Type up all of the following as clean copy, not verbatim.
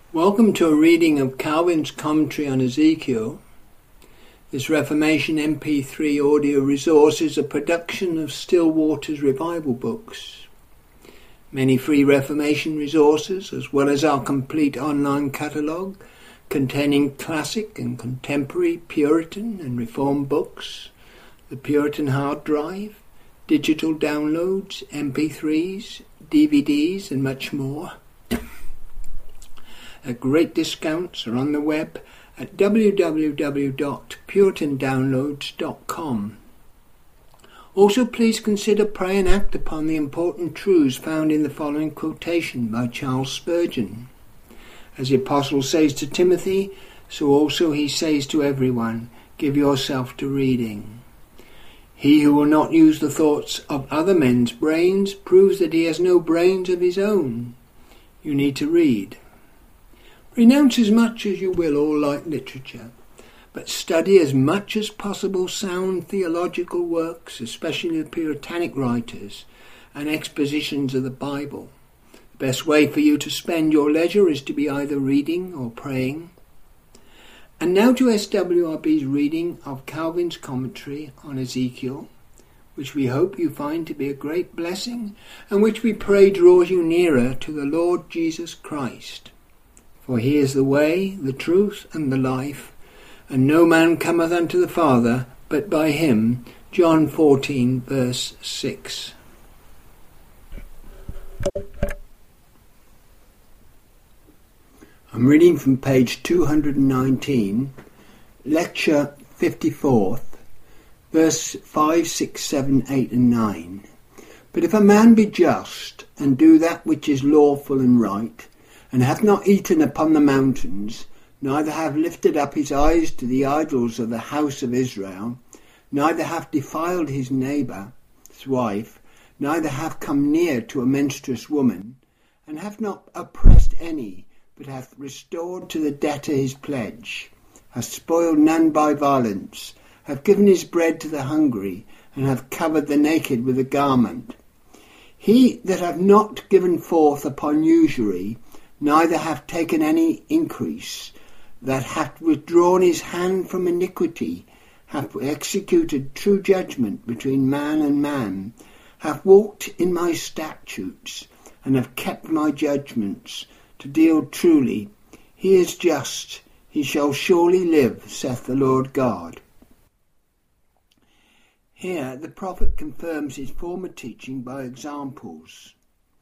Welcome to a reading of Calvin's commentary on Ezekiel. This Reformation MP3 audio resource is a production of Still Waters Revival Books. Many free Reformation resources, as well as our complete online catalogue containing classic and contemporary Puritan and Reformed books, the Puritan hard drive, digital downloads, MP3s, DVDs and much more, at great discounts, are on the web at www.puritandownloads.com. Also, please consider, pray and act upon the important truths found in the following quotation by Charles Spurgeon. As the Apostle says to Timothy, so also he says to everyone, give yourself to reading. He who will not use the thoughts of other men's brains proves that he has no brains of his own. You need to read. Renounce as much as you will all light literature, but study as much as possible sound theological works, especially the Puritanic writers and expositions of the Bible. The best way for you to spend your leisure is to be either reading or praying. And now to SWRB's reading of Calvin's commentary on Ezekiel, which we hope you find to be a great blessing and which we pray draws you nearer to the Lord Jesus Christ. For he is the way, the truth, and the life, and no man cometh unto the Father but by him. John 14, verse 6. I'm reading from page 219, lecture 54th, verse 5, 6, 7, 8, and 9. But if a man be just, and do that which is lawful and right, and hath not eaten upon the mountains, neither have lifted up his eyes to the idols of the house of Israel, neither hath defiled his neighbour's wife, neither hath come near to a menstruous woman, and hath not oppressed any, but hath restored to the debtor his pledge, hath spoiled none by violence, hath given his bread to the hungry, and hath covered the naked with a garment. He that hath not given forth upon usury, neither hath taken any increase, that hath withdrawn his hand from iniquity, hath executed true judgment between man and man, hath walked in my statutes, and hath kept my judgments, to deal truly. He is just, he shall surely live, saith the Lord God. Here the prophet confirms his former teaching by examples.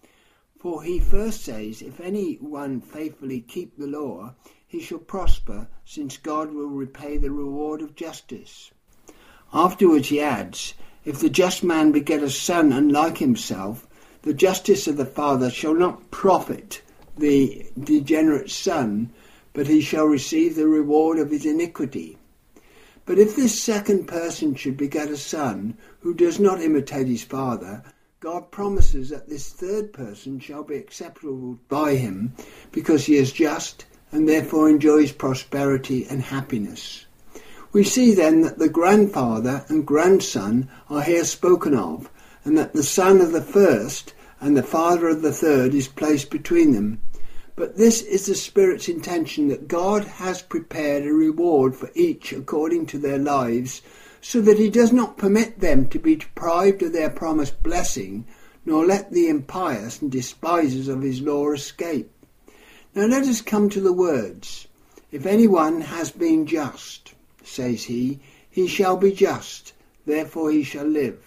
For he first says, if any one faithfully keep the law, he shall prosper, since God will repay the reward of justice. Afterwards he adds, if the just man beget a son unlike himself, the justice of the father shall not profit the degenerate son, but he shall receive the reward of his iniquity. But if this second person should beget a son who does not imitate his father, God promises that this third person shall be acceptable by him, because he is just and therefore enjoys prosperity and happiness. We see then that the grandfather and grandson are here spoken of, and that the son of the first and the father of the third is placed between them. But this is the Spirit's intention, that God has prepared a reward for each according to their lives, so that he does not permit them to be deprived of their promised blessing, nor let the impious and despisers of his law escape. Now let us come to the words. If anyone has been just, says he shall be just, therefore he shall live.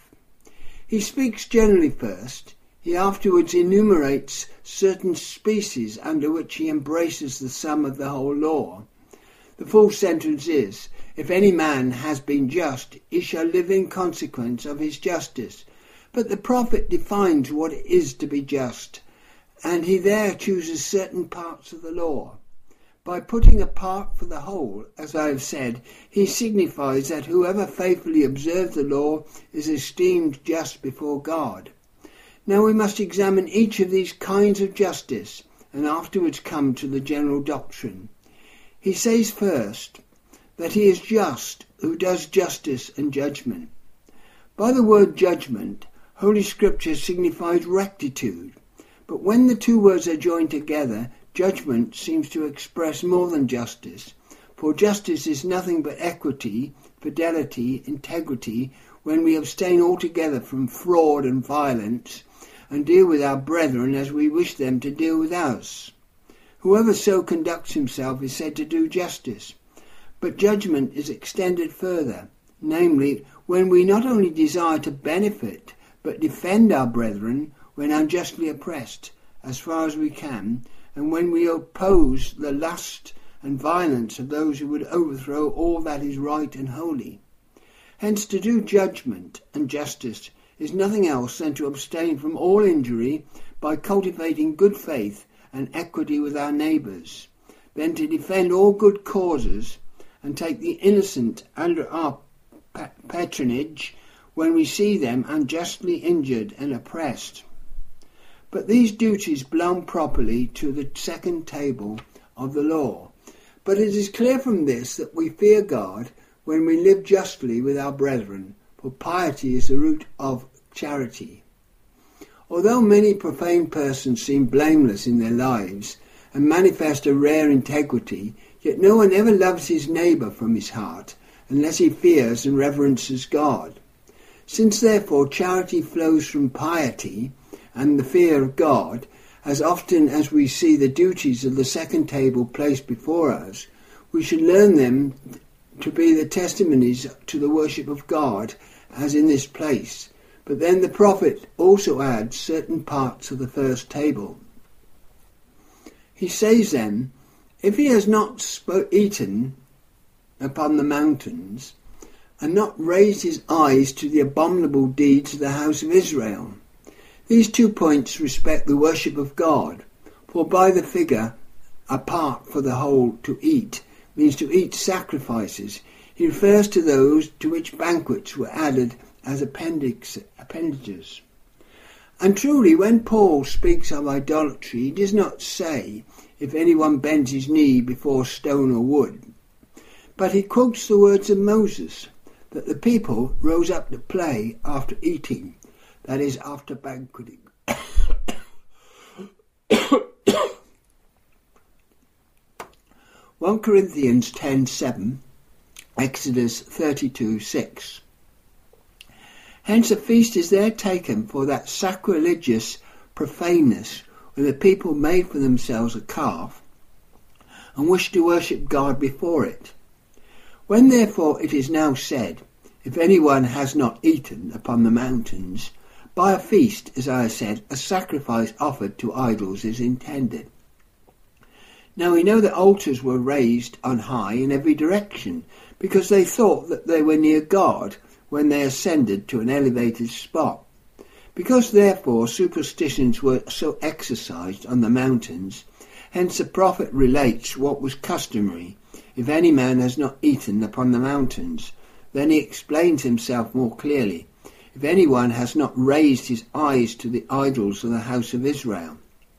He speaks generally first. He afterwards enumerates certain species under which he embraces the sum of the whole law. The full sentence is, if any man has been just, he shall live in consequence of his justice. But the prophet defines what it is to be just, and he there chooses certain parts of the law. By putting a part for the whole, as I have said, he signifies that whoever faithfully observes the law is esteemed just before God. Now we must examine each of these kinds of justice, and afterwards come to the general doctrine. He says first that he is just who does justice and judgment. By the word judgment, Holy Scripture signifies rectitude, but when the two words are joined together, Judgment seems to express more than justice, for justice is nothing but equity, fidelity, integrity, when we abstain altogether from fraud and violence, and deal with our brethren as we wish them to deal with us. Whoever so conducts himself is said to do justice. But judgment is extended further, namely, when we not only desire to benefit, but defend our brethren when unjustly oppressed, as far as we can, and when we oppose the lust and violence of those who would overthrow all that is right and holy. Hence, to do judgment and justice is nothing else than to abstain from all injury by cultivating good faith and equity with our neighbours, then to defend all good causes and take the innocent under our patronage when we see them unjustly injured and oppressed. But these duties belong properly to the second table of the law. But it is clear from this that we fear God when we live justly with our brethren, for piety is the root of charity. Although many profane persons seem blameless in their lives and manifest a rare integrity, yet no one ever loves his neighbour from his heart, unless he fears and reverences God. Since therefore charity flows from piety and the fear of God, as often as we see the duties of the second table placed before us, we should learn them to be the testimonies to the worship of God, as in this place. But then the prophet also adds certain parts of the first table. He says then, if he has not eaten upon the mountains, and not raised his eyes to the abominable deeds of the house of Israel. These 2 points respect the worship of God, for by the figure, apart for the whole to eat, means to eat sacrifices. He refers to those to which banquets were added as appendages. And truly, when Paul speaks of idolatry, he does not say, if anyone bends his knee before stone or wood, but he quotes the words of Moses, that the people rose up to play after eating, that is, after banqueting. 1 Corinthians 10:7, Exodus 32:6. Hence a feast is there taken for that sacrilegious profaneness when the people made for themselves a calf and wished to worship God before it. When therefore it is now said, if anyone has not eaten upon the mountains, by a feast, as I have said, a sacrifice offered to idols is intended. Now we know that altars were raised on high in every direction, because they thought that they were near God when they ascended to an elevated spot. Because therefore superstitions were so exercised on the mountains, hence the prophet relates what was customary, if any man has not eaten upon the mountains. Then he explains himself more clearly, if anyone has not raised his eyes to the idols of the house of Israel.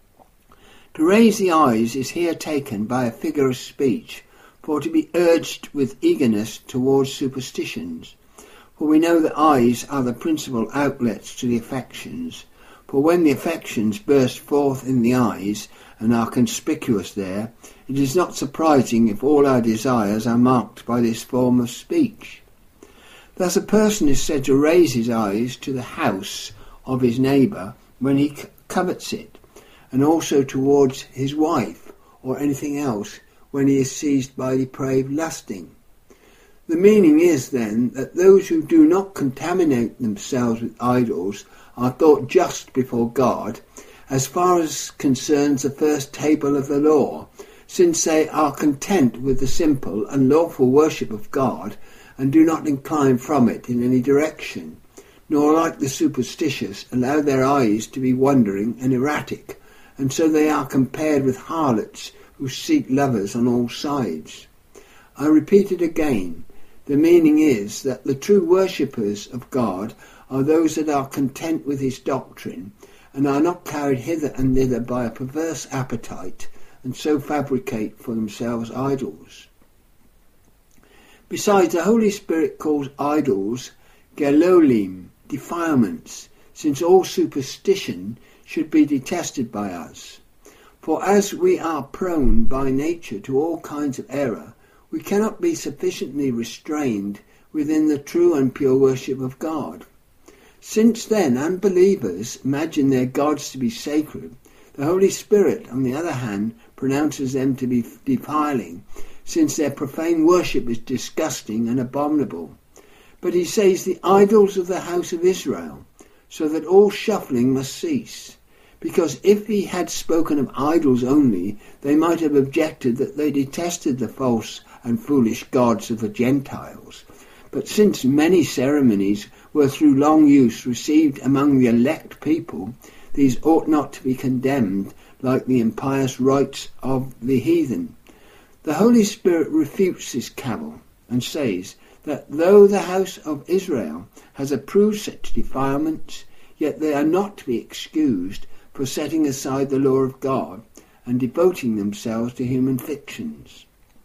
To raise the eyes is here taken by a figure of speech, for to be urged with eagerness towards superstitions. For we know that eyes are the principal outlets to the affections. For when the affections burst forth in the eyes and are conspicuous there, it is not surprising if all our desires are marked by this form of speech. Thus a person is said to raise his eyes to the house of his neighbour when he covets it, and also towards his wife or anything else when he is seized by depraved lusting. The meaning is then that those who do not contaminate themselves with idols are thought just before God as far as concerns the first table of the law, since they are content with the simple and lawful worship of God and do not incline from it in any direction, nor like the superstitious allow their eyes to be wandering and erratic, and so they are compared with harlots who seek lovers on all sides. I repeat it again. The meaning is that the true worshippers of God are those that are content with his doctrine and are not carried hither and thither by a perverse appetite and so fabricate for themselves idols. Besides, the Holy Spirit calls idols gelolim, defilements, since all superstition should be detested by us. For as we are prone by nature to all kinds of error, we cannot be sufficiently restrained within the true and pure worship of God. Since then unbelievers imagine their gods to be sacred, the Holy Spirit, on the other hand, pronounces them to be defiling, since their profane worship is disgusting and abominable. But he says the idols of the house of Israel, so that all shuffling must cease. Because if he had spoken of idols only, they might have objected that they detested the false and foolish gods of the Gentiles. But since many ceremonies were through long use received among the elect people, these ought not to be condemned like the impious rites of the heathen. The Holy Spirit refutes this cavil and says that though the house of Israel has approved such defilements, yet they are not to be excused for setting aside the law of God and devoting themselves to human fictions.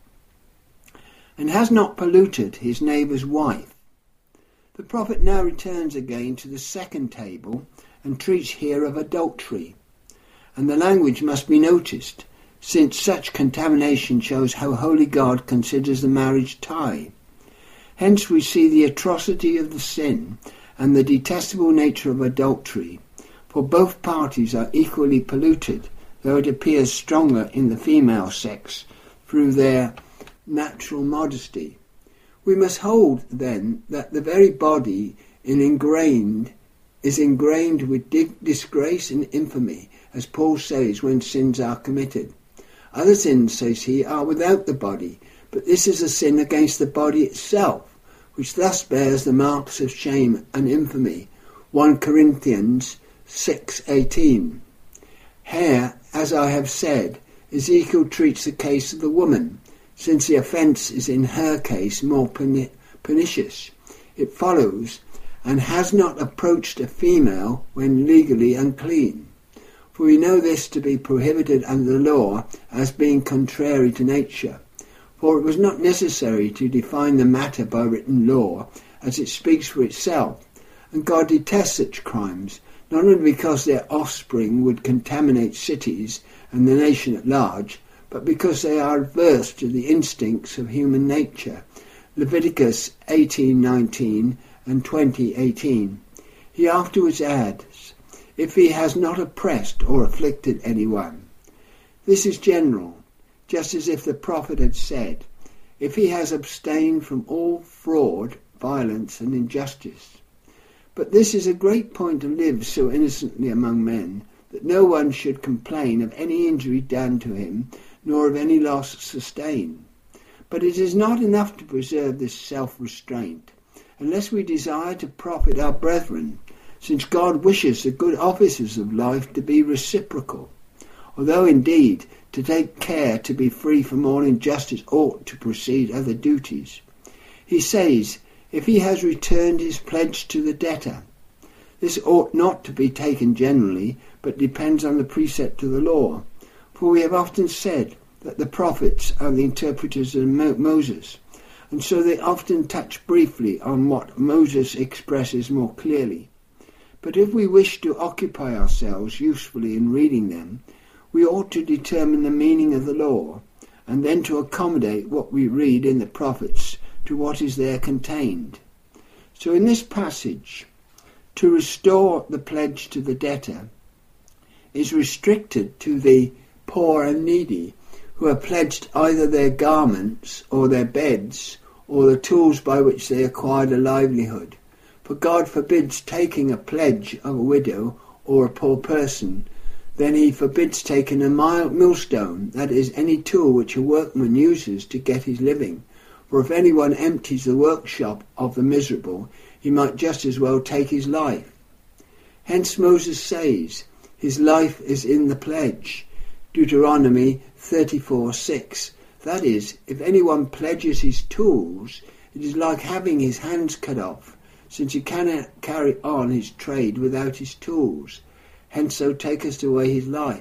And has not polluted his neighbour's wife. The prophet now returns again to the second table and treats here of adultery. And the language must be noticed, since such contamination shows how holy God considers the marriage tie. Hence we see the atrocity of the sin and the detestable nature of adultery, for both parties are equally polluted, though it appears stronger in the female sex through their natural modesty. We must hold, then, that the very body is ingrained with disgrace and infamy, as Paul says when sins are committed. Other sins, says he, are without the body, but this is a sin against the body itself, which thus bears the marks of shame and infamy. 1 Corinthians 6:18. Here, as I have said, Ezekiel treats the case of the woman, since the offence is in her case more pernicious. It follows, and has not approached a female when legally unclean. For we know this to be prohibited under the law as being contrary to nature. For it was not necessary to define the matter by written law, as it speaks for itself, and God detests such crimes, not only because their offspring would contaminate cities and the nation at large, but because they are adverse to the instincts of human nature. Leviticus 18:19 and 20:18. He afterwards adds, if he has not oppressed or afflicted anyone. This is general, just as if the prophet had said, if he has abstained from all fraud, violence and injustice. But this is a great point to live so innocently among men, that no one should complain of any injury done to him, nor of any loss sustained. But it is not enough to preserve this self-restraint, unless we desire to profit our brethren, since God wishes the good offices of life to be reciprocal, although indeed to take care to be free from all injustice ought to precede other duties. He says, if he has returned his pledge to the debtor. This ought not to be taken generally, but depends on the precept of the law. For we have often said that the prophets are the interpreters of Moses, and so they often touch briefly on what Moses expresses more clearly. But if we wish to occupy ourselves usefully in reading them, we ought to determine the meaning of the law, and then to accommodate what we read in the prophets to what is there contained. So in this passage, to restore the pledge to the debtor is restricted to the poor and needy, who are pledged either their garments or their beds or the tools by which they acquired a livelihood. For God forbids taking a pledge of a widow or a poor person. Then he forbids taking a millstone, that is, any tool which a workman uses to get his living. For if anyone empties the workshop of the miserable, he might just as well take his life. Hence Moses says, his life is in the pledge. Deuteronomy 34:6. That is, if anyone pledges his tools, it is like having his hands cut off, since he cannot carry on his trade without his tools. Hence so taketh away his life.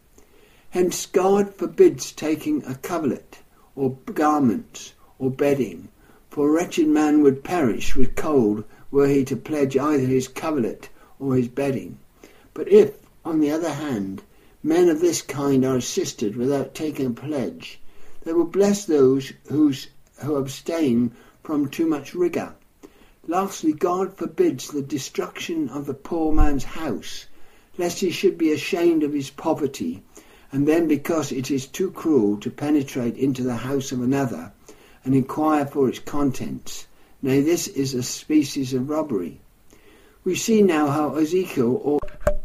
Hence God forbids taking a coverlet, or garments, or bedding, for a wretched man would perish with cold were he to pledge either his coverlet or his bedding. But if, on the other hand, Men of this kind are assisted without taking a pledge. They will bless those who abstain from too much rigour. Lastly, God forbids the destruction of the poor man's house, lest he should be ashamed of his poverty, and then because it is too cruel to penetrate into the house of another and inquire for its contents. Nay, this is a species of robbery. We see now how Ezekiel,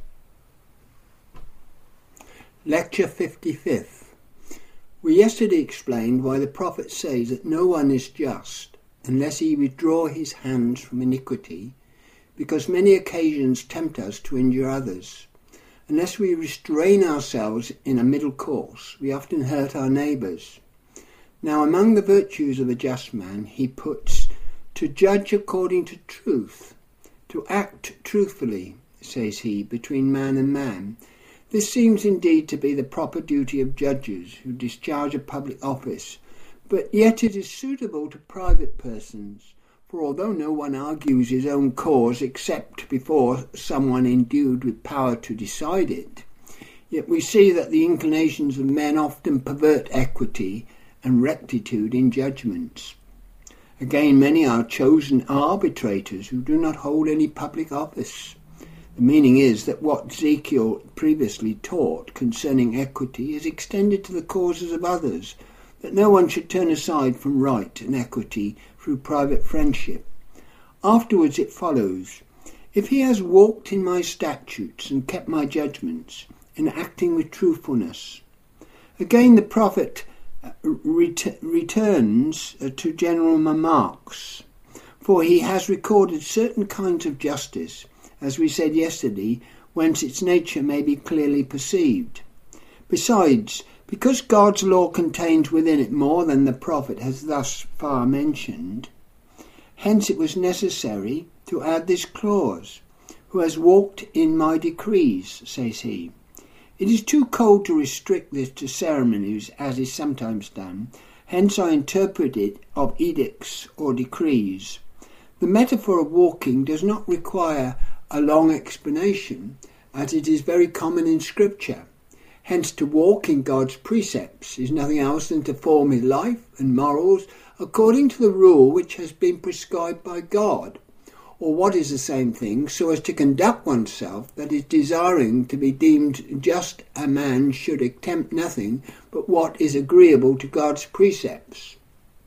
Lecture 55th. We yesterday explained why the prophet says that no one is just unless he withdraw his hands from iniquity, because many occasions tempt us to injure others. Unless we restrain ourselves in a middle course, we often hurt our neighbours. Now, among the virtues of a just man, he puts to judge according to truth, to act truthfully, says he, between man and man. This seems indeed to be the proper duty of judges who discharge a public office, but yet it is suitable to private persons, for although no one argues his own cause except before someone endued with power to decide it, yet we see that the inclinations of men often pervert equity and rectitude in judgments. Again, many are chosen arbitrators who do not hold any public office. The meaning is that what Ezekiel previously taught concerning equity is extended to the causes of others, that no one should turn aside from right and equity through private friendship. Afterwards it follows, if he has walked in my statutes and kept my judgments, in acting with truthfulness. Again the prophet returns to general remarks, for he has recorded certain kinds of justice, as we said yesterday, whence its nature may be clearly perceived. Besides, because God's law contains within it more than the prophet has thus far mentioned, hence it was necessary to add this clause, who has walked in my decrees, says he. It is too cold to restrict this to ceremonies, as is sometimes done, hence I interpret it of edicts or decrees. The metaphor of walking does not require a long explanation, as it is very common in Scripture. Hence to walk in God's precepts is nothing else than to form his life and morals according to the rule which has been prescribed by God, or what is the same thing, so as to conduct oneself that is desiring to be deemed just. A man should attempt nothing but what is agreeable to God's precepts.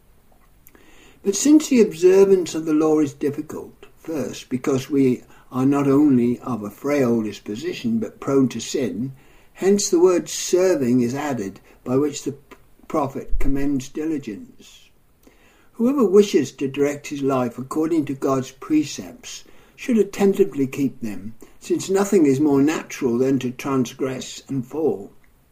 But since the observance of the law is difficult, first because we are not only of a frail disposition but prone to sin, hence the word serving is added, by which the prophet commends diligence. Whoever wishes to direct his life according to God's precepts should attentively keep them, since nothing is more natural than to transgress and fall.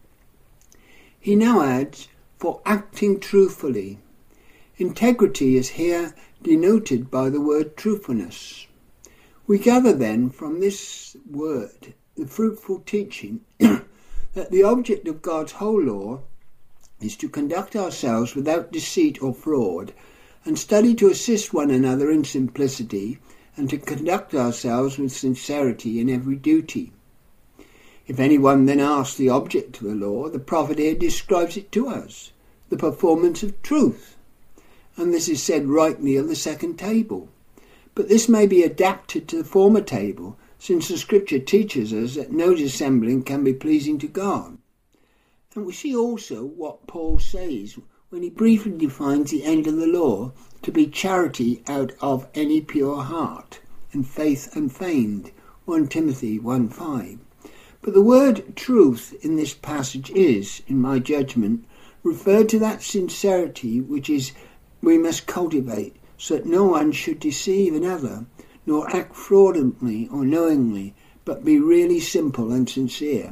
He now adds, for acting truthfully. Integrity is here denoted by the word truthfulness. We gather then from this word the fruitful teaching that the object of God's whole law is to conduct ourselves without deceit or fraud, and study to assist one another in simplicity, and to conduct ourselves with sincerity in every duty. If anyone then asks the object of the law, the prophet here describes it to us, the performance of truth. And this is said rightly of the second table. But this may be adapted to the former table, since the Scripture teaches us that no dissembling can be pleasing to God. And we see also what Paul says when he briefly defines the end of the law to be charity out of any pure heart, and faith unfeigned, 1 Timothy 1:5. But the word truth in this passage is, in my judgment, referred to that sincerity which we must cultivate, so that no one should deceive another, nor act fraudulently or knowingly, but be really simple and sincere.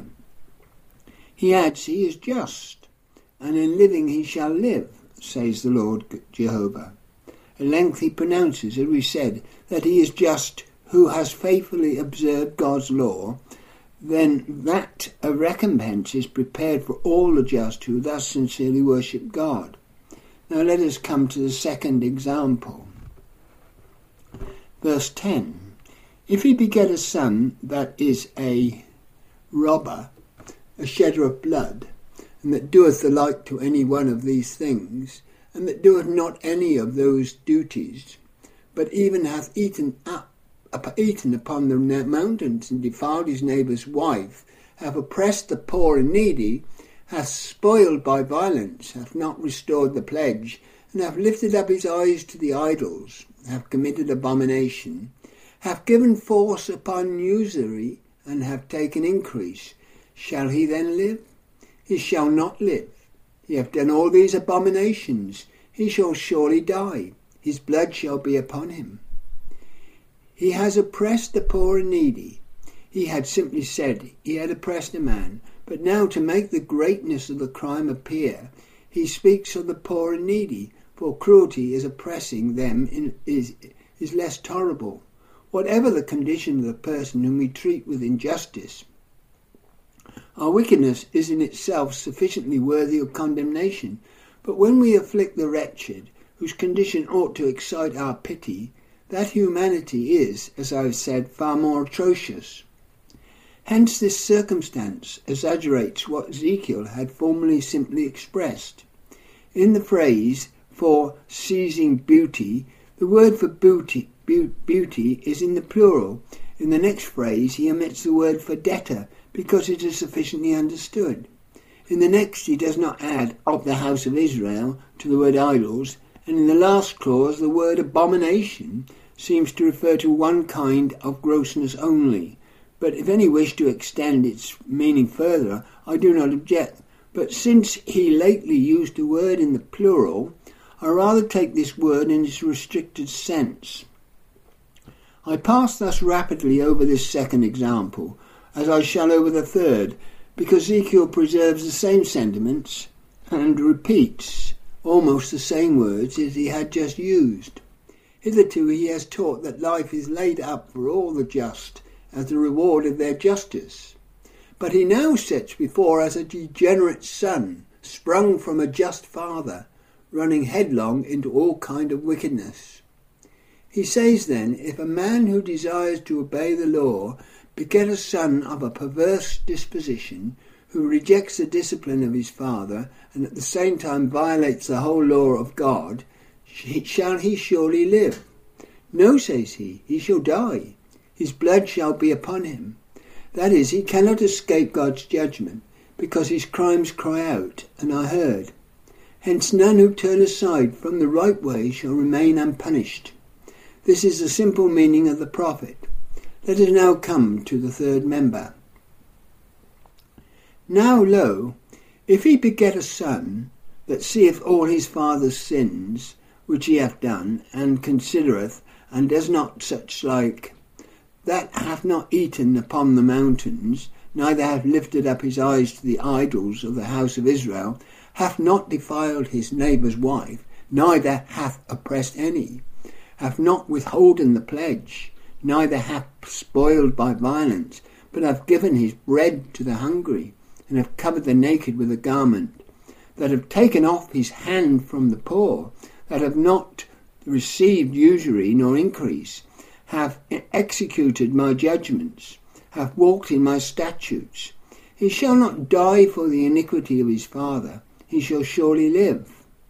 He adds, he is just, and in living he shall live, says the Lord Jehovah. At length he pronounces, as we said, that he is just who has faithfully observed God's law, then that a recompense is prepared for all the just who thus sincerely worship God. Now let us come to the second example. Verse 10. If he beget a son that is a robber, a shedder of blood, and that doeth the like to any one of these things, and that doeth not any of those duties, but even hath eaten upon the mountains, and defiled his neighbour's wife, hath oppressed the poor and needy, hath spoiled by violence, hath not restored the pledge, and hath lifted up his eyes to the idols, hath committed abomination, hath given force upon usury, and hath taken increase, shall he then live? He shall not live. He hath done all these abominations. He shall surely die. His blood shall be upon him. He has oppressed the poor and needy. He had simply said he had oppressed a man, but now to make the greatness of the crime appear, he speaks of the poor and needy, for cruelty is oppressing them is less tolerable. Whatever the condition of the person whom we treat with injustice, our wickedness is in itself sufficiently worthy of condemnation, but when we afflict the wretched, whose condition ought to excite our pity, that humanity is, as I have said, far more atrocious. Hence this circumstance exaggerates what Ezekiel had formerly simply expressed. In the phrase for seizing booty, the word for booty is in the plural. In the next phrase he omits the word for debtor, because it is sufficiently understood. In the next he does not add of the house of Israel to the word idols, and in the last clause the word abomination seems to refer to one kind of grossness only. But if any wish to extend its meaning further, I do not object. But since he lately used the word in the plural, I rather take this word in its restricted sense. I pass thus rapidly over this second example, as I shall over the third, because Ezekiel preserves the same sentiments and repeats almost the same words as he had just used. Hitherto he has taught that life is laid up for all the just as the reward of their justice. But he now sets before us a degenerate son, sprung from a just father, running headlong into all kind of wickedness. He says then, if a man who desires to obey the law beget a son of a perverse disposition, who rejects the discipline of his father, and at the same time violates the whole law of God, shall he surely live? No, says he shall die. His blood shall be upon him. That is, he cannot escape God's judgment, because his crimes cry out, and are heard. Hence none who turn aside from the right way shall remain unpunished. This is the simple meaning of the prophet. Let us now come to the third member. Now lo, if he beget a son, that seeth all his father's sins, which he hath done, and considereth, and does not such like, that hath not eaten upon the mountains, neither hath lifted up his eyes to the idols of the house of Israel, hath not defiled his neighbour's wife, neither hath oppressed any, hath not withholden the pledge, neither hath spoiled by violence, but hath given his bread to the hungry, and hath covered the naked with a garment, that have taken off his hand from the poor, that have not received usury nor increase, have executed my judgments, hath walked in my statutes. He shall not die for the iniquity of his father, he shall surely live.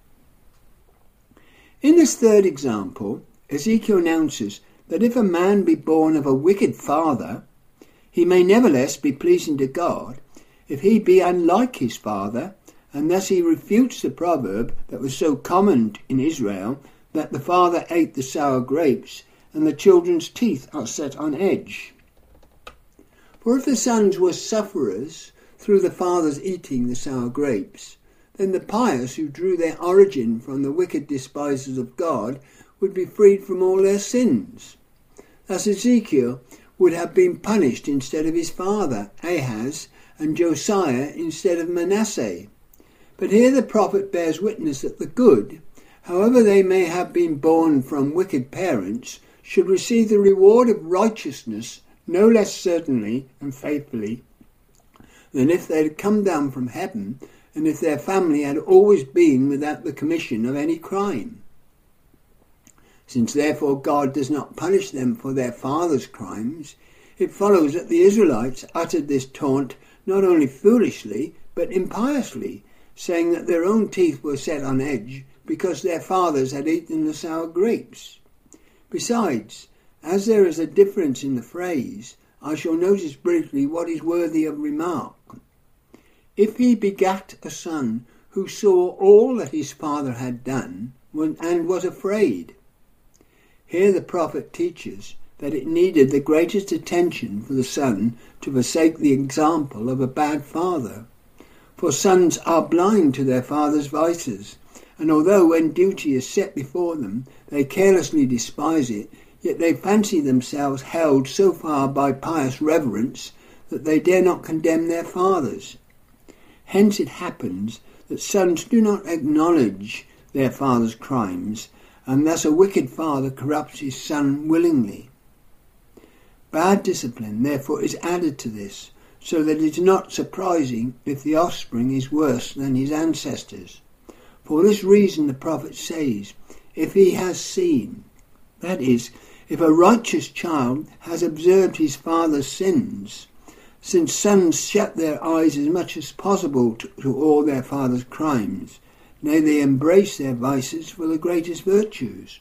In this third example, Ezekiel announces that if a man be born of a wicked father, he may nevertheless be pleasing to God if he be unlike his father, and thus he refutes the proverb that was so common in Israel, that the father ate the sour grapes, and the children's teeth are set on edge. For if the sons were sufferers through the father's eating the sour grapes, then the pious who drew their origin from the wicked despisers of God would be freed from all their sins. Thus Ezekiel would have been punished instead of his father, Ahaz, and Josiah instead of Manasseh. But here the prophet bears witness that the good, however they may have been born from wicked parents, should receive the reward of righteousness no less certainly and faithfully than if they had come down from heaven, and if their family had always been without the commission of any crime. Since therefore God does not punish them for their father's crimes, it follows that the Israelites uttered this taunt not only foolishly, but impiously, saying that their own teeth were set on edge because their fathers had eaten the sour grapes. Besides, as there is a difference in the phrase, I shall notice briefly what is worthy of remark. If he begat a son who saw all that his father had done and was afraid. Here the prophet teaches that it needed the greatest attention for the son to forsake the example of a bad father. For sons are blind to their father's vices, and although when duty is set before them they carelessly despise it, yet they fancy themselves held so far by pious reverence that they dare not condemn their fathers. Hence it happens that sons do not acknowledge their father's crimes, and thus a wicked father corrupts his son willingly. Bad discipline, therefore, is added to this, so that it is not surprising if the offspring is worse than his ancestors. For this reason the prophet says, if he has seen, that is, if a righteous child has observed his father's sins, since sons shut their eyes as much as possible to all their father's crimes, nay, they embrace their vices for the greatest virtues.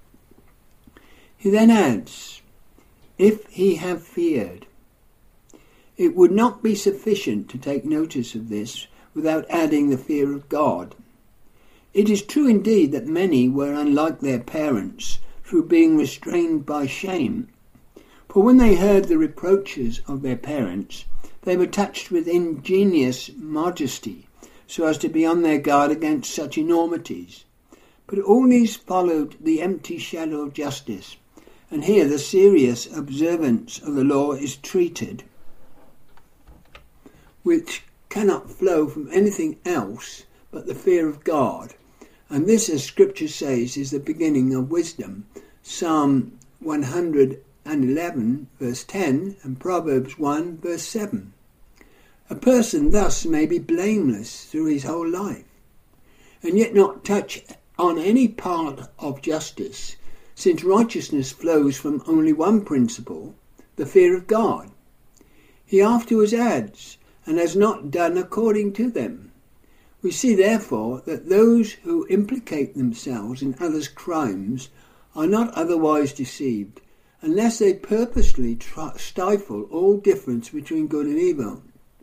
He then adds, if he have feared. It would not be sufficient to take notice of this without adding the fear of God. It is true indeed that many were unlike their parents through being restrained by shame. For when they heard the reproaches of their parents, they were touched with ingenious modesty, so as to be on their guard against such enormities. But all these followed the empty shadow of justice, and here the serious observance of the law is treated, which cannot flow from anything else but the fear of God. And this, as Scripture says, is the beginning of wisdom. Psalm 111, verse 10, and Proverbs 1, verse 7. A person thus may be blameless through his whole life, and yet not touch on any part of justice, since righteousness flows from only one principle, the fear of God. He afterwards adds, and has not done according to them. We see, therefore, that those who implicate themselves in others' crimes are not otherwise deceived, unless they purposely stifle all difference between good and evil.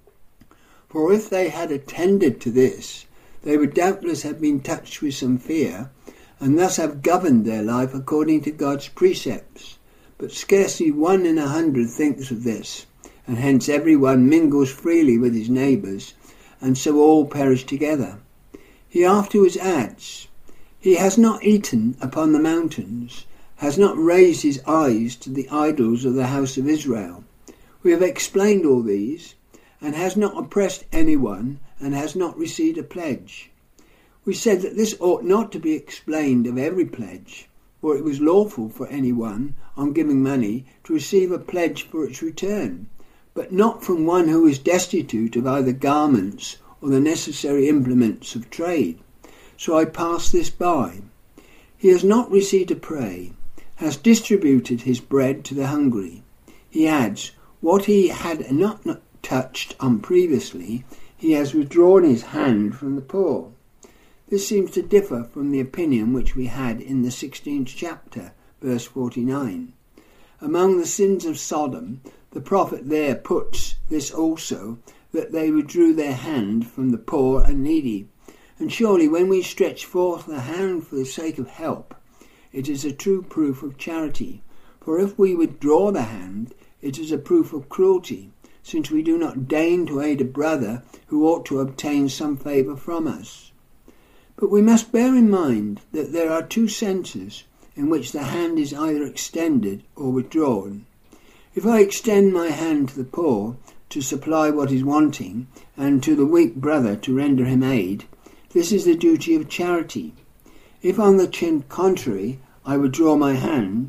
For if they had attended to this, they would doubtless have been touched with some fear, and thus have governed their life according to God's precepts. But scarcely 1 in 100 thinks of this, and hence every one mingles freely with his neighbours, and so all perish together. He afterwards adds, he has not eaten upon the mountains, has not raised his eyes to the idols of the house of Israel. We have explained all these, and has not oppressed anyone, and has not received a pledge. We said that this ought not to be explained of every pledge, for it was lawful for anyone, on giving money, to receive a pledge for its return, but not from one who is destitute of either garments or the necessary implements of trade. So I pass this by. He has not received a prey, has distributed his bread to the hungry. He adds, what he had not touched on previously, he has withdrawn his hand from the poor. This seems to differ from the opinion which we had in the 16th chapter, verse 49. Among the sins of Sodom, the prophet there puts this also, that they withdrew their hand from the poor and needy. And surely when we stretch forth the hand for the sake of help, it is a true proof of charity. For if we withdraw the hand, it is a proof of cruelty, since we do not deign to aid a brother who ought to obtain some favour from us. But we must bear in mind that there are two senses in which the hand is either extended or withdrawn. If I extend my hand to the poor to supply what is wanting, and to the weak brother to render him aid, this is the duty of charity. If on the contrary I withdraw my hand,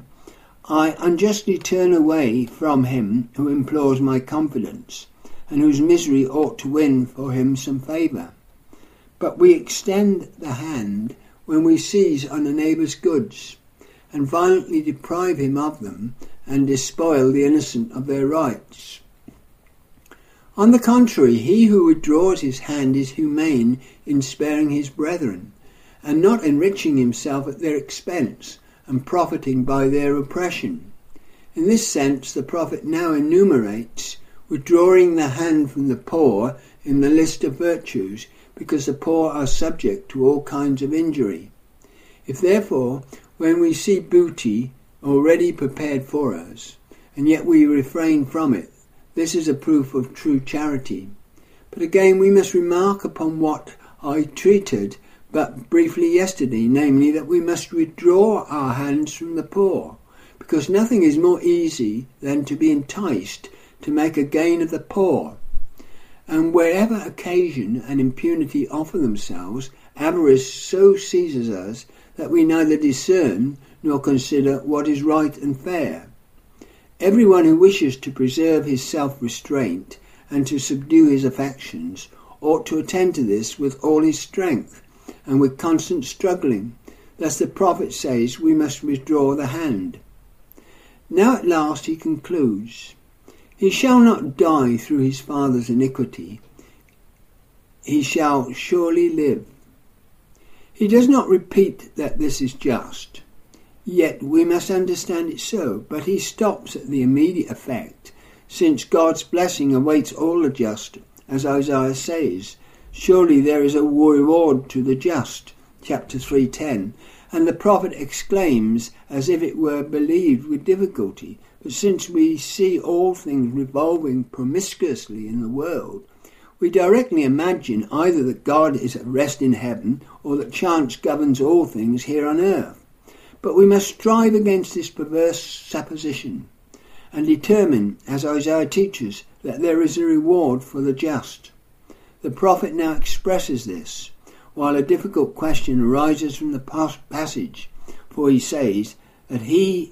I unjustly turn away from him who implores my confidence, and whose misery ought to win for him some favour. But we extend the hand when we seize on a neighbour's goods, and violently deprive him of them, and despoil the innocent of their rights. On the contrary, he who withdraws his hand is humane in sparing his brethren, and not enriching himself at their expense, and profiting by their oppression. In this sense, the prophet now enumerates withdrawing the hand from the poor in the list of virtues, because the poor are subject to all kinds of injury. If therefore, when we see booty already prepared for us, and yet we refrain from it, this is a proof of true charity. But again, we must remark upon what I treated but briefly yesterday, namely that we must withdraw our hands from the poor, because nothing is more easy than to be enticed to make a gain of the poor. And wherever occasion and impunity offer themselves, avarice so seizes us that we neither discern nor consider what is right and fair. Everyone who wishes to preserve his self-restraint and to subdue his affections ought to attend to this with all his strength and with constant struggling. Thus the prophet says we must withdraw the hand. Now at last he concludes, he shall not die through his father's iniquity, he shall surely live. He does not repeat that this is just, yet we must understand it so, but he stops at the immediate effect, since God's blessing awaits all the just, as Isaiah says, surely there is a reward to the just, chapter 3:10, and the prophet exclaims as if it were believed with difficulty, but since we see all things revolving promiscuously in the world, we directly imagine either that God is at rest in heaven or that chance governs all things here on earth. But we must strive against this perverse supposition and determine, as Isaiah teaches, that there is a reward for the just. The prophet now expresses this, while a difficult question arises from the passage, for he says that he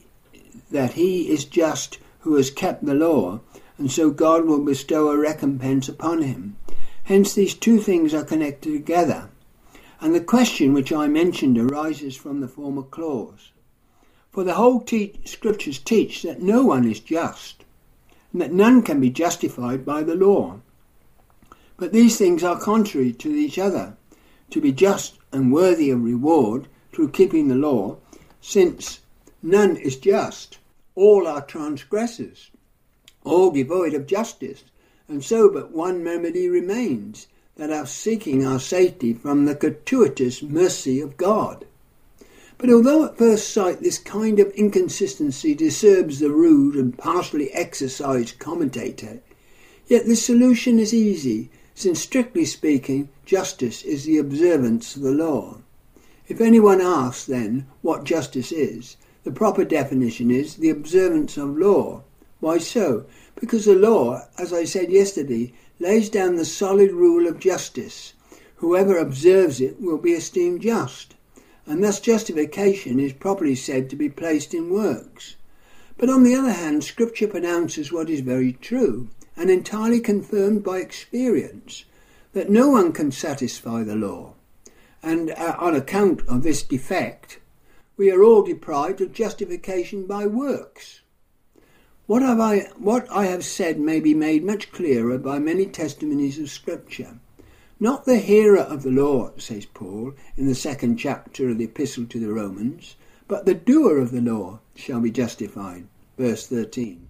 is just who has kept the law, and so God will bestow a recompense upon him. Hence these two things are connected together, and the question which I mentioned arises from the former clause. For the whole scriptures teach that no one is just, and that none can be justified by the law. But these things are contrary to each other. To be just and worthy of reward through keeping the law, since none is just, all are transgressors, all devoid of justice, and so but one remedy remains, that are seeking our safety from the gratuitous mercy of God. But although at first sight this kind of inconsistency disturbs the rude and partially exercised commentator, yet the solution is easy, since strictly speaking, justice is the observance of the law. If anyone asks then what justice is, the proper definition is the observance of law. Why so? Because the law, as I said yesterday, lays down the solid rule of justice. Whoever observes it will be esteemed just, and thus justification is properly said to be placed in works. But on the other hand, Scripture pronounces what is very true, and entirely confirmed by experience, that no one can satisfy the law, and on account of this defect, we are all deprived of justification by works. What I have said may be made much clearer by many testimonies of Scripture. Not the hearer of the law, says Paul in the 2nd chapter of the Epistle to the Romans, but the doer of the law shall be justified. Verse 13.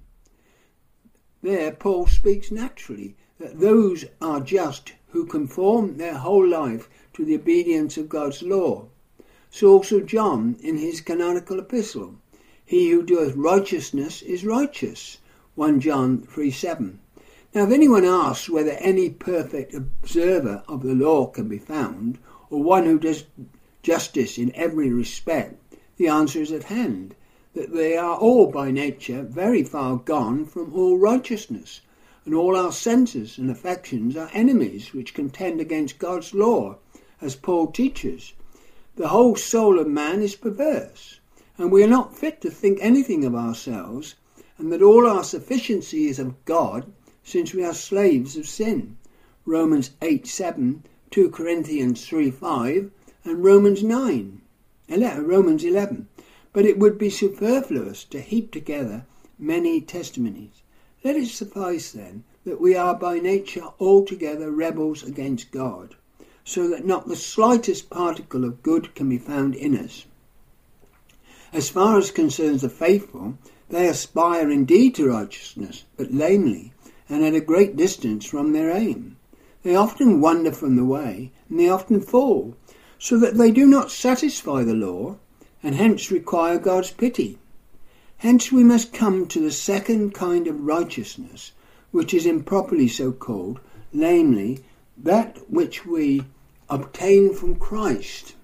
There Paul speaks naturally that those are just who conform their whole life to the obedience of God's law. So also John in his canonical epistle, he who doeth righteousness is righteous, 1 John 3:7. Now if anyone asks whether any perfect observer of the law can be found, or one who does justice in every respect, the answer is at hand, that they are all by nature very far gone from all righteousness, and all our senses and affections are enemies which contend against God's law, as Paul teaches. The whole soul of man is perverse, and we are not fit to think anything of ourselves, and that all our sufficiency is of God, since we are slaves of sin. Romans 8:7, 2 Corinthians 3:5, and Romans 11. But it would be superfluous to heap together many testimonies. Let it suffice then that we are by nature altogether rebels against God, so that not the slightest particle of good can be found in us. As far as concerns the faithful, they aspire indeed to righteousness, but lamely, and at a great distance from their aim. They often wander from the way, and they often fall, so that they do not satisfy the law, and hence require God's pity. Hence we must come to the second kind of righteousness, which is improperly so called, namely, that which we obtain from Christ.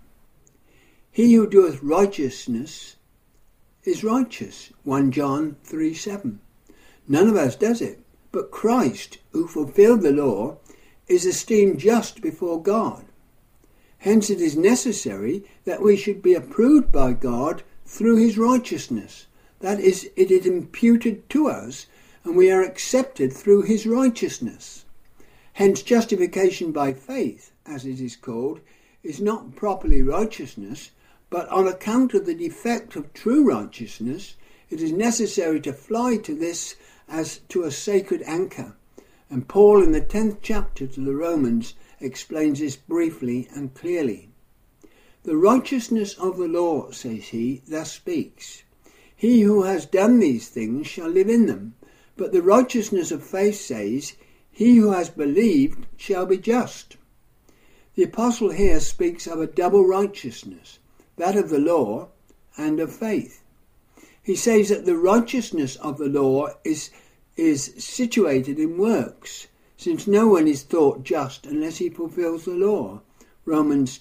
He who doeth righteousness is righteous, 1 John 3:7. None of us does it, but Christ, who fulfilled the law, is esteemed just before God. Hence it is necessary that we should be approved by God through his righteousness. That is, it is imputed to us, and we are accepted through his righteousness. Hence justification by faith, as it is called, is not properly righteousness, but on account of the defect of true righteousness, it is necessary to fly to this as to a sacred anchor. And Paul in the 10th chapter to the Romans explains this briefly and clearly. The righteousness of the law, says he, thus speaks. He who has done these things shall live in them. But the righteousness of faith says, he who has believed shall be just. The apostle here speaks of a double righteousness, that of the law and of faith. He says that the righteousness of the law is situated in works, since no one is thought just unless he fulfills the law, Romans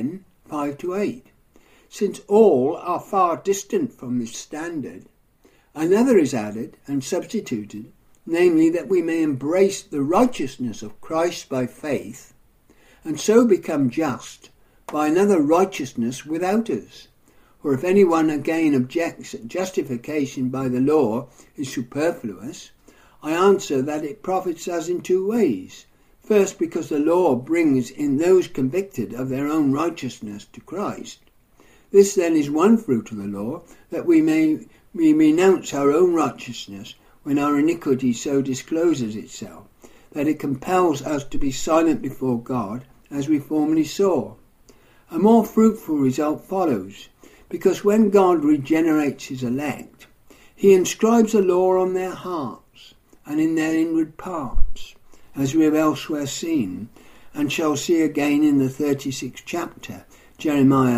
10:5-8. Since all are far distant from this standard, another is added and substituted, namely that we may embrace the righteousness of Christ by faith, and so become just by another righteousness without us. For if anyone again objects that justification by the law is superfluous, I answer that it profits us in two ways. First, because the law brings in those convicted of their own righteousness to Christ. This then is one fruit of the law, that we renounce our own righteousness when our iniquity so discloses itself, that it compels us to be silent before God, as we formerly saw. A more fruitful result follows, because when God regenerates his elect, he inscribes a law on their hearts and in their inward parts, as we have elsewhere seen, and shall see again in the 36th chapter, Jeremiah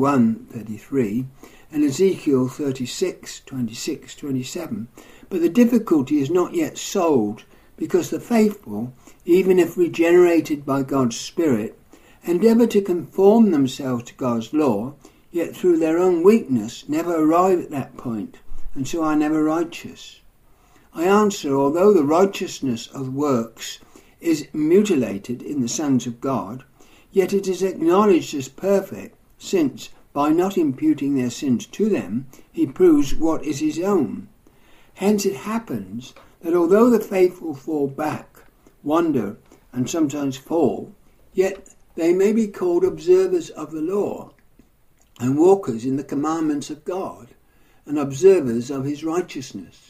31:33, and Ezekiel 36:26-27. But the difficulty is not yet solved, because the faithful, even if regenerated by God's Spirit, endeavour to conform themselves to God's law, yet through their own weakness never arrive at that point, and so are never righteous. I answer, although the righteousness of works is mutilated in the sons of God, yet it is acknowledged as perfect, since, by not imputing their sins to them, he proves what is his own. Hence it happens that although the faithful fall back, wander, and sometimes fall, yet they may be called observers of the law, and walkers in the commandments of God, and observers of his righteousness.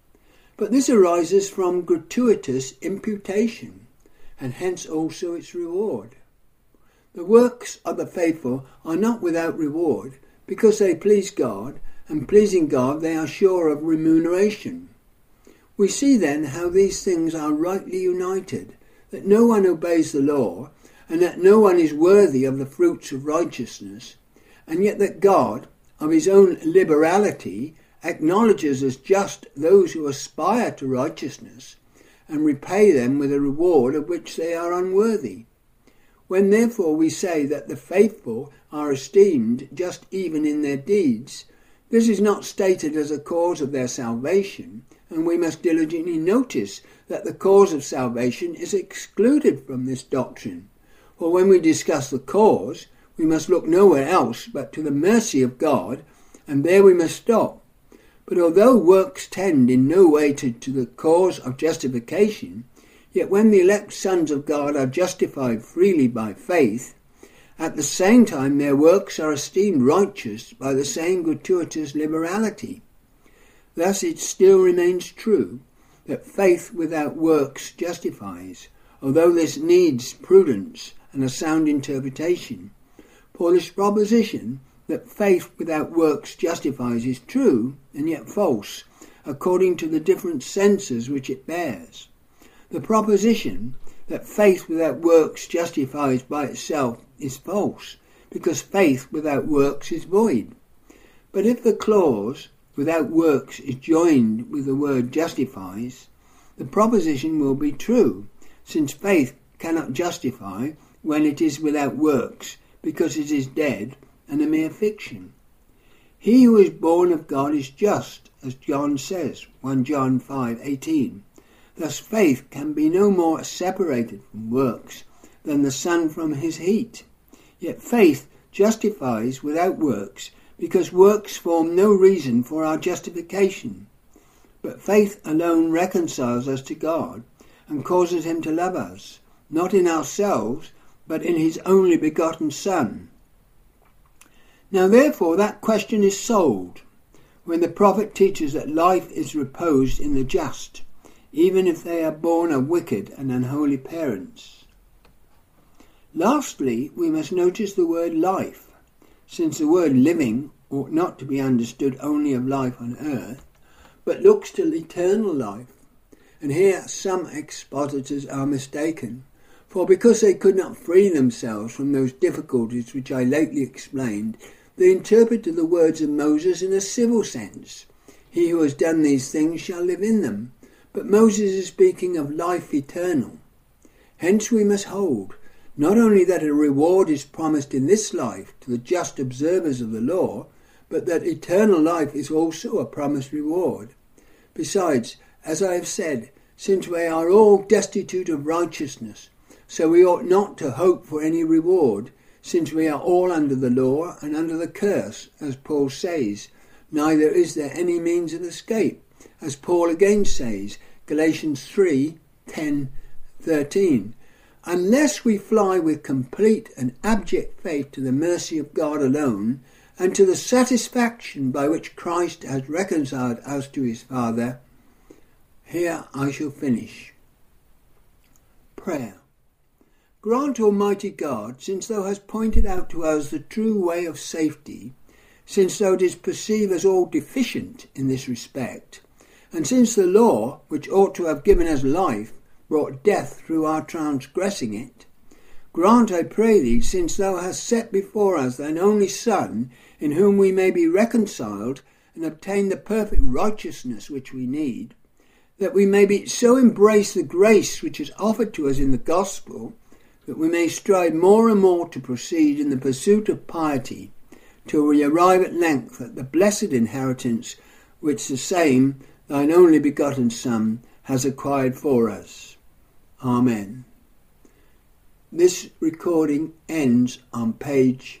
But this arises from gratuitous imputation, and hence also its reward. The works of the faithful are not without reward, because they please God, and pleasing God they are sure of remuneration. We see then how these things are rightly united, that no one obeys the law, and that no one is worthy of the fruits of righteousness, and yet that God, of his own liberality, acknowledges as just those who aspire to righteousness, and repay them with a reward of which they are unworthy. When therefore we say that the faithful are esteemed just even in their deeds, this is not stated as a cause of their salvation, and we must diligently notice that the cause of salvation is excluded from this doctrine. For when we discuss the cause, we must look nowhere else but to the mercy of God, and there we must stop. But although works tend in no way to the cause of justification, yet when the elect sons of God are justified freely by faith, at the same time their works are esteemed righteous by the same gratuitous liberality. Thus it still remains true that faith without works justifies, although this needs prudence and a sound interpretation. For this proposition that faith without works justifies is true and yet false, according to the different senses which it bears. The proposition that faith without works justifies by itself is false, because faith without works is void. But if the clause without works is joined with the word justifies, the proposition will be true, since faith cannot justify when it is without works, because it is dead and a mere fiction. He who is born of God is just, as John says, 1 John 5:18. Thus faith can be no more separated from works than the sun from his heat. Yet faith justifies without works, because works form no reason for our justification. But faith alone reconciles us to God and causes him to love us, not in ourselves, but in his only begotten Son. Now therefore that question is solved, when the prophet teaches that life is reposed in the just, even if they are born of wicked and unholy parents. Lastly, we must notice the word life, since the word living ought not to be understood only of life on earth, but looks to eternal life. And here some expositors are mistaken, for because they could not free themselves from those difficulties which I lately explained, they interpreted the words of Moses in a civil sense. He who has done these things shall live in them. But Moses is speaking of life eternal. Hence we must hold, not only that a reward is promised in this life to the just observers of the law, but that eternal life is also a promised reward. Besides, as I have said, since we are all destitute of righteousness, so we ought not to hope for any reward, since we are all under the law and under the curse, as Paul says, neither is there any means of escape, as Paul again says, Galatians 3:10-13, unless we fly with complete and abject faith to the mercy of God alone, and to the satisfaction by which Christ has reconciled us to his Father. Here I shall finish. Prayer. Grant, Almighty God, since thou hast pointed out to us the true way of safety, since thou didst perceive us all deficient in this respect, and since the law, which ought to have given us life, brought death through our transgressing it, grant, I pray thee, since thou hast set before us thine only Son, in whom we may be reconciled and obtain the perfect righteousness which we need, that we may be so embrace the grace which is offered to us in the gospel, that we may strive more and more to proceed in the pursuit of piety, till we arrive at length at the blessed inheritance which the same, thine only begotten Son, has acquired for us. Amen. This recording ends on page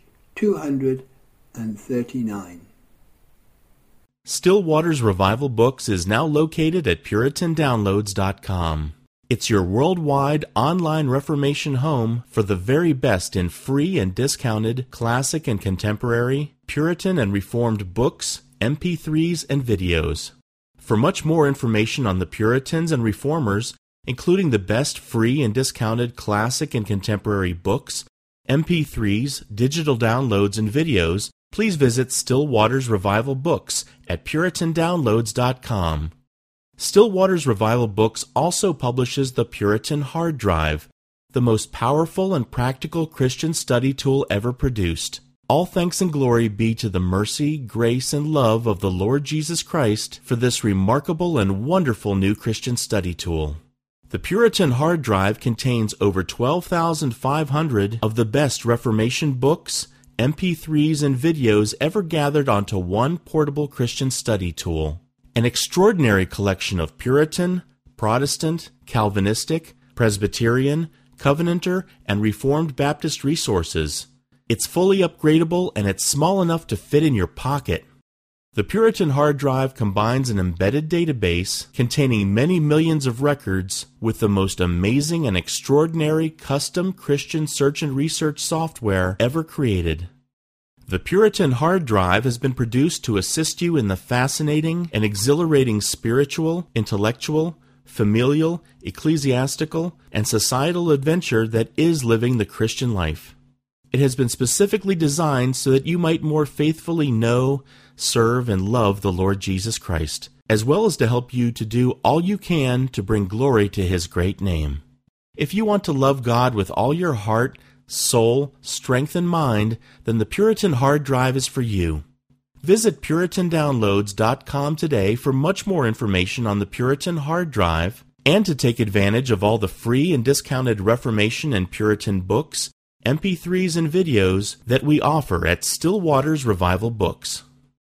239. Still Waters Revival Books is now located at PuritanDownloads.com. It's your worldwide online Reformation home for the very best in free and discounted classic and contemporary, Puritan and Reformed books, MP3s, and videos. For much more information on the Puritans and Reformers, including the best free and discounted classic and contemporary books, MP3s, digital downloads, and videos, please visit Still Waters Revival Books at PuritanDownloads.com. Still Waters Revival Books also publishes the Puritan Hard Drive, the most powerful and practical Christian study tool ever produced. All thanks and glory be to the mercy, grace, and love of the Lord Jesus Christ for this remarkable and wonderful new Christian study tool. The Puritan Hard Drive contains over 12,500 of the best Reformation books, MP3s, and videos ever gathered onto one portable Christian study tool. An extraordinary collection of Puritan, Protestant, Calvinistic, Presbyterian, Covenanter, and Reformed Baptist resources. It's fully upgradable and it's small enough to fit in your pocket. The Puritan Hard Drive combines an embedded database containing many millions of records with the most amazing and extraordinary custom Christian search and research software ever created. The Puritan Hard Drive has been produced to assist you in the fascinating and exhilarating spiritual, intellectual, familial, ecclesiastical, and societal adventure that is living the Christian life. It has been specifically designed so that you might more faithfully know, serve, and love the Lord Jesus Christ, as well as to help you to do all you can to bring glory to His great name. If you want to love God with all your heart, soul, strength, and mind, then the Puritan Hard Drive is for you. Visit PuritanDownloads.com today for much more information on the Puritan Hard Drive and to take advantage of all the free and discounted Reformation and Puritan books, MP3s, and videos that we offer at Still Waters Revival Books.